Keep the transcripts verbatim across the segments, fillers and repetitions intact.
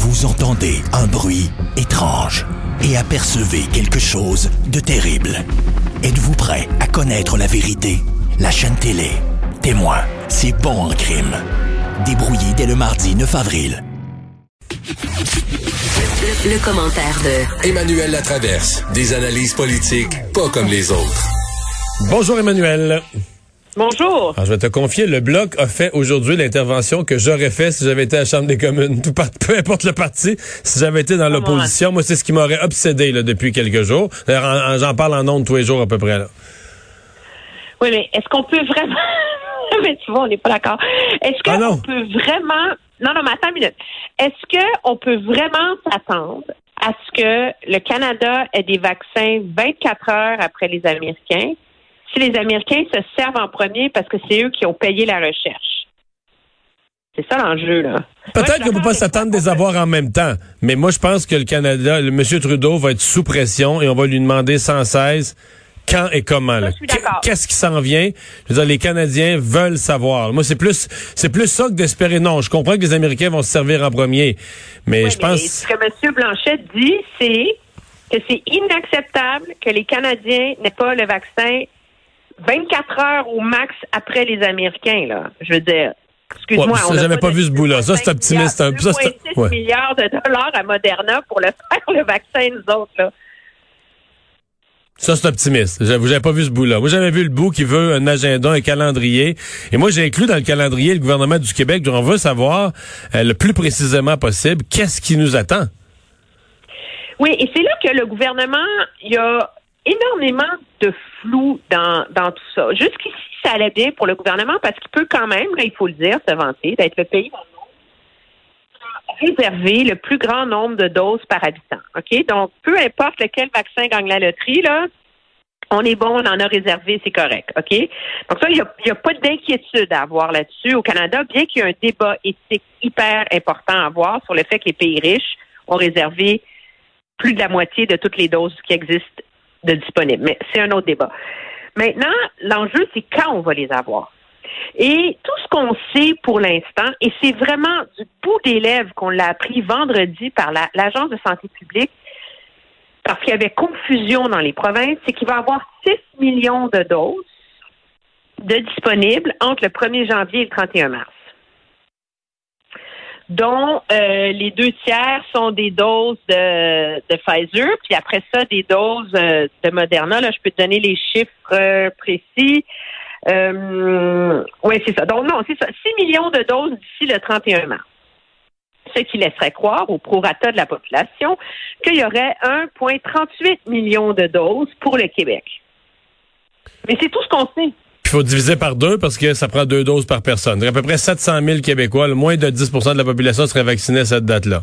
Vous entendez un bruit étrange et apercevez quelque chose de terrible. Êtes-vous prêt à connaître la vérité? La chaîne télé Témoin, c'est bon en crime. Débrouillé dès le mardi neuf avril. Le, le commentaire de Emmanuel Latraverse. Des analyses politiques pas comme les autres. Bonjour Emmanuel. Bonjour. Alors, je vais te confier, le Bloc a fait aujourd'hui l'intervention que j'aurais fait si j'avais été à la Chambre des communes. Tout part, peu importe le parti, si j'avais été dans l'opposition, moi, c'est ce qui m'aurait obsédé là, depuis quelques jours. D'ailleurs, en, en, j'en parle en ondes tous les jours à peu près. Là. Oui, mais est-ce qu'on peut vraiment... mais tu vois, on n'est pas d'accord. Est-ce qu'on ah peut vraiment... Non, non, mais attends une minute. Est-ce qu'on peut vraiment s'attendre à ce que le Canada ait des vaccins vingt-quatre heures après les Américains, si les Américains se servent en premier parce que c'est eux qui ont payé la recherche? C'est ça l'enjeu, là. Peut-être qu'on ne peut pas s'attendre de les avoir en même temps, mais moi, je pense que le Canada, le M. Trudeau va être sous pression et on va lui demander sans cesse quand et comment. Là. Qu'est-ce qui s'en vient? Je veux dire, les Canadiens veulent savoir. Moi, c'est plus c'est plus ça que d'espérer. Non, je comprends que les Américains vont se servir en premier, mais oui, je pense... Mais ce que M. Blanchet dit, c'est que c'est inacceptable que les Canadiens n'aient pas le vaccin vingt-quatre heures au max après les Américains, là. Je veux dire, excuse-moi. Ouais, on j'avais pas, pas vu ce bout-là. Ça, c'est optimiste. deux virgule six ouais. milliards de dollars à Moderna pour le faire, le vaccin, nous autres, là. Ça, c'est optimiste. J'avoue, j'avais pas vu ce bout-là. Moi, j'avais vu le bout qui veut un agenda, un calendrier. Et moi, j'ai inclus dans le calendrier le gouvernement du Québec. On veut savoir euh, le plus précisément possible qu'est-ce qui nous attend. Oui, et c'est là que le gouvernement, il y a énormément de flou dans, dans tout ça. Jusqu'ici, ça allait bien pour le gouvernement parce qu'il peut quand même, là, il faut le dire, se vanter d'être le pays dans le monde réserver le plus grand nombre de doses par habitant. OK? Donc, peu importe lequel vaccin gagne la loterie, là, on est bon, on en a réservé, c'est correct. OK? Donc, ça, il n'y a, y a pas d'inquiétude à avoir là-dessus au Canada, bien qu'il y ait un débat éthique hyper important à avoir sur le fait que les pays riches ont réservé plus de la moitié de toutes les doses qui existent de disponibles. Mais c'est un autre débat. Maintenant, l'enjeu, c'est quand on va les avoir. Et tout ce qu'on sait pour l'instant, et c'est vraiment du bout des lèvres qu'on l'a appris vendredi par la, l'Agence de santé publique, parce qu'il y avait confusion dans les provinces, c'est qu'il va y avoir six millions de doses de disponibles entre le premier janvier et le trente et un mars. Dont euh, les deux tiers sont des doses de, de Pfizer, puis après ça, des doses euh, de Moderna. Là, je peux te donner les chiffres euh, précis. Euh, oui, c'est ça. Donc, non, c'est ça. six millions de doses d'ici le trente et un mars. Ce qui laisserait croire, au prorata de la population, qu'il y aurait un virgule trente-huit million de doses pour le Québec. Mais c'est tout ce qu'on sait. Il faut diviser par deux parce que ça prend deux doses par personne. À peu près sept cent mille Québécois, le moins de dix pour cent de la population serait vaccinée à cette date-là.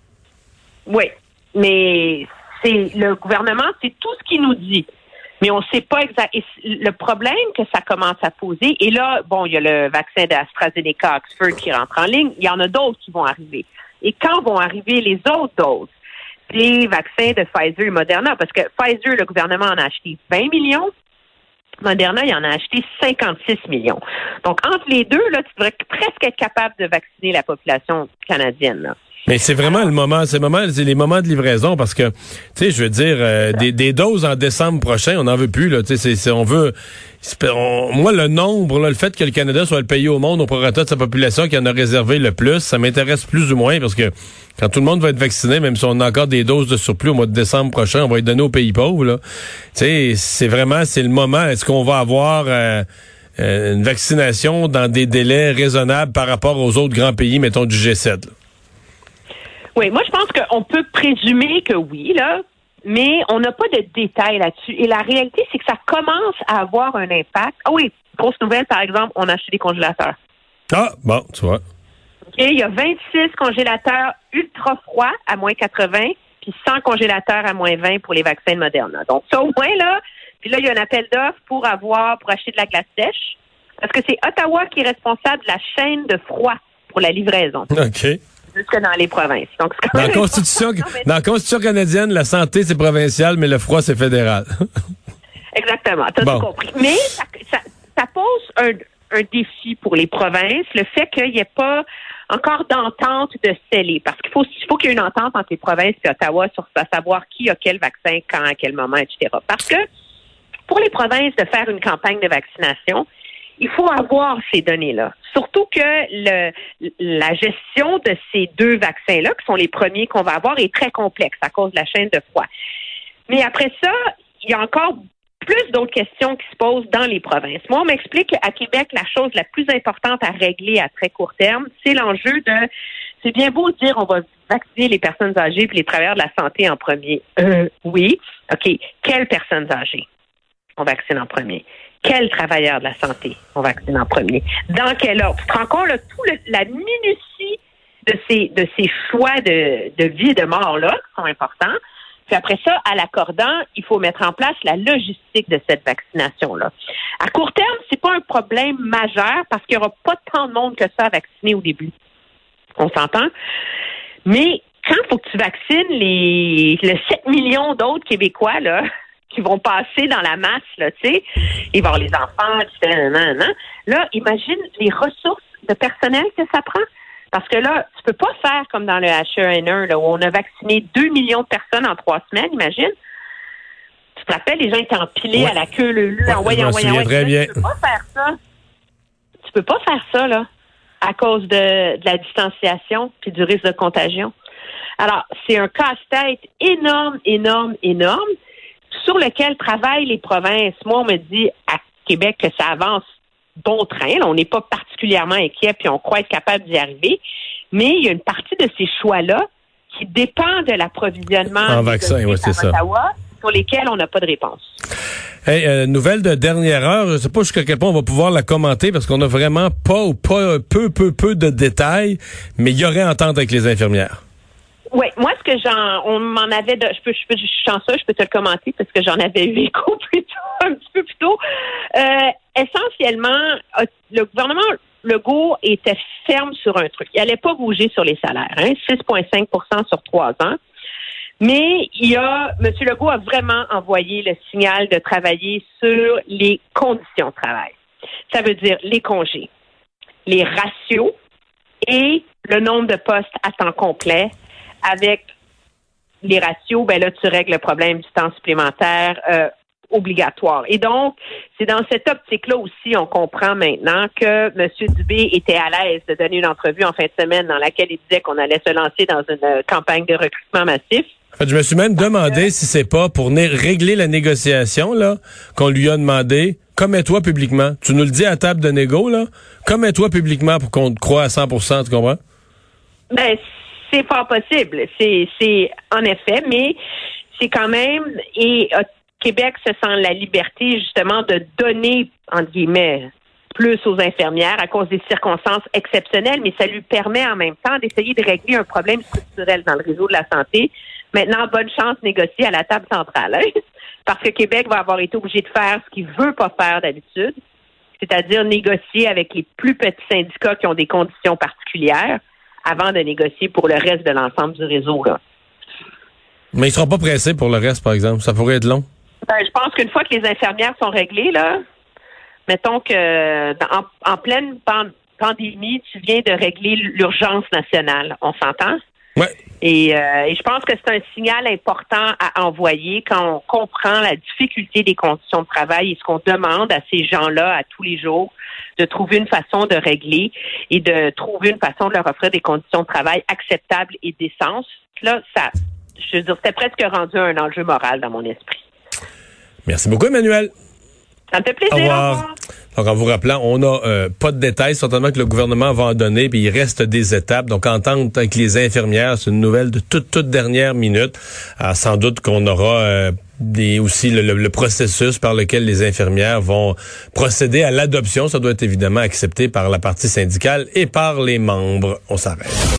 Oui, mais c'est le gouvernement, c'est tout ce qu'il nous dit. Mais on ne sait pas exactement. Le problème que ça commence à poser, et là, bon, il y a le vaccin d'AstraZeneca, Oxford qui rentre en ligne, il y en a d'autres qui vont arriver. Et quand vont arriver les autres doses? Les vaccins de Pfizer et Moderna, parce que Pfizer, le gouvernement en a acheté vingt millions, Moderna, il en a acheté cinquante-six millions. Donc, entre les deux, là, tu devrais presque être capable de vacciner la population canadienne, là. Mais c'est vraiment le moment, c'est le moment, c'est les moments de livraison parce que, tu sais, je veux dire, euh, des, des doses en décembre prochain, on n'en veut plus là. Tu sais, c'est, c'est, on veut, on, moi le nombre, là, le fait que le Canada soit le pays au monde au prorata de sa population qui en a réservé le plus, ça m'intéresse plus ou moins parce que quand tout le monde va être vacciné, même si on a encore des doses de surplus au mois de décembre prochain, on va être donné aux pays pauvres. Là, tu sais, c'est vraiment, c'est le moment. Est-ce qu'on va avoir euh, euh, une vaccination dans des délais raisonnables par rapport aux autres grands pays, mettons du G sept? Là? Oui, moi, je pense qu'on peut présumer que oui, là, mais on n'a pas de détails là-dessus. Et la réalité, c'est que ça commence à avoir un impact. Ah oui, grosse nouvelle, par exemple, on a acheté des congélateurs. Ah, bon, tu vois. OK, il y a vingt-six congélateurs ultra froids à moins quatre-vingts, puis cent congélateurs à moins vingt pour les vaccins de Moderna. Donc, ça, au moins, là, puis là, il y a un appel d'offres pour avoir, pour acheter de la glace sèche, parce que c'est Ottawa qui est responsable de la chaîne de froid pour la livraison. OK. Jusque dans les provinces. Donc, c'est quand dans, même la Constitution, dans la Constitution canadienne, la santé, c'est provincial, mais le froid, c'est fédéral. Exactement, tu as bon. tout compris. Mais ça, ça, ça pose un, un défi pour les provinces, le fait qu'il n'y ait pas encore d'entente de sceller, parce qu'il faut, il faut qu'il y ait une entente entre les provinces et Ottawa sur à savoir qui a quel vaccin, quand, à quel moment, et cetera. Parce que pour les provinces de faire une campagne de vaccination, il faut avoir ces données-là. Surtout que le, la gestion de ces deux vaccins-là, qui sont les premiers qu'on va avoir, est très complexe à cause de la chaîne de froid. Mais après ça, il y a encore plus d'autres questions qui se posent dans les provinces. Moi, on m'explique qu'à Québec, la chose la plus importante à régler à très court terme, c'est l'enjeu de, c'est bien beau de dire on va vacciner les personnes âgées et les travailleurs de la santé en premier. Euh, oui. OK. Quelles personnes âgées on vaccine en premier? Quels travailleurs de la santé on vaccine en premier? Dans quel ordre? Tu te rends compte, là, tout le, la minutie de ces, de ces choix de, de vie et de mort-là, qui sont importants. Puis après ça, à l'accordant, il faut mettre en place la logistique de cette vaccination-là. À court terme, c'est pas un problème majeur parce qu'il n'y aura pas tant de monde que ça à vacciner au début. On s'entend? Mais quand il faut que tu vaccines les, les sept millions d'autres Québécois, là, qui vont passer dans la masse, là, tu sais, il va y avoir les enfants, et cetera, nan, nan. Là, imagine les ressources de personnel que ça prend. Parce que là, tu peux pas faire comme dans le H un N un, là, où on a vacciné deux millions de personnes en trois semaines, imagine. Tu te rappelles, les gens étaient empilés ouais. à la queue, le lu, ouais, en voyant, en voyant, très bien. Tu peux pas faire ça. Tu peux pas faire ça, là, à cause de, de la distanciation puis du risque de contagion. Alors, c'est un casse-tête énorme, énorme, énorme, sur lequel travaillent les provinces. Moi, on me dit à Québec que ça avance bon train. Là, on n'est pas particulièrement inquiet puis on croit être capable d'y arriver. Mais il y a une partie de ces choix-là qui dépend de l'approvisionnement en vaccin, oui, c'est ça. Ottawa, sur lesquels on n'a pas de réponse. Hey, euh, nouvelle de dernière heure, je ne sais pas jusqu'à quel point on va pouvoir la commenter parce qu'on n'a vraiment pas ou pas peu, peu, peu de détails, mais il y aurait entente avec les infirmières. Oui, moi, ce que j'en, on m'en avait, de, je peux, je peux, je suis chanceuse, je peux te le commenter parce que j'en avais eu écho plus tôt, un petit peu plus tôt. Euh, essentiellement, le gouvernement Legault était ferme sur un truc. Il n'allait pas bouger sur les salaires, hein, six virgule cinq pour cent sur trois ans. Mais il y a, M. Legault a vraiment envoyé le signal de travailler sur les conditions de travail. Ça veut dire les congés, les ratios et le nombre de postes à temps complet. Avec les ratios, ben là, tu règles le problème du temps supplémentaire euh, obligatoire. Et donc, c'est dans cette optique-là aussi, on comprend maintenant que M. Dubé était à l'aise de donner une entrevue en fin de semaine dans laquelle il disait qu'on allait se lancer dans une euh, campagne de recrutement massif. En fait, je me suis même demandé si c'est pas pour régler la négociation là qu'on lui a demandé, commets-toi publiquement. Tu nous le dis à table de négo, là, commets-toi publiquement pour qu'on te croie à cent pour cent, tu comprends? Ben, c'est fort possible. C'est, c'est en effet, mais c'est quand même, et euh, Québec se sent la liberté justement de donner, entre guillemets, plus aux infirmières à cause des circonstances exceptionnelles, mais ça lui permet en même temps d'essayer de régler un problème structurel dans le réseau de la santé. Maintenant, bonne chance de négocier à la table centrale, hein? Parce que Québec va avoir été obligé de faire ce qu'il veut pas faire d'habitude, c'est-à-dire négocier avec les plus petits syndicats qui ont des conditions particulières avant de négocier pour le reste de l'ensemble du réseau, là. Mais ils seront pas pressés pour le reste, par exemple. Ça pourrait être long. Ben, je pense qu'une fois que les infirmières sont réglées, là, mettons que en, en pleine pan- pandémie, tu viens de régler l'urgence nationale. On s'entend? Ouais. Et, euh, et je pense que c'est un signal important à envoyer quand on comprend la difficulté des conditions de travail et ce qu'on demande à ces gens-là à tous les jours de trouver une façon de régler et de trouver une façon de leur offrir des conditions de travail acceptables et décentes. Là, ça, je veux dire, c'était presque rendu un enjeu moral dans mon esprit. Merci beaucoup, Emmanuel. Ça me fait plaisir. Au revoir. Donc, en vous rappelant, on n'a euh, pas de détails, certainement que le gouvernement va en donner, puis il reste des étapes. Donc, entente avec les infirmières, c'est une nouvelle de toute, toute dernière minute. Alors, sans doute qu'on aura euh, des, aussi le, le, le processus par lequel les infirmières vont procéder à l'adoption. Ça doit être évidemment accepté par la partie syndicale et par les membres. On s'arrête.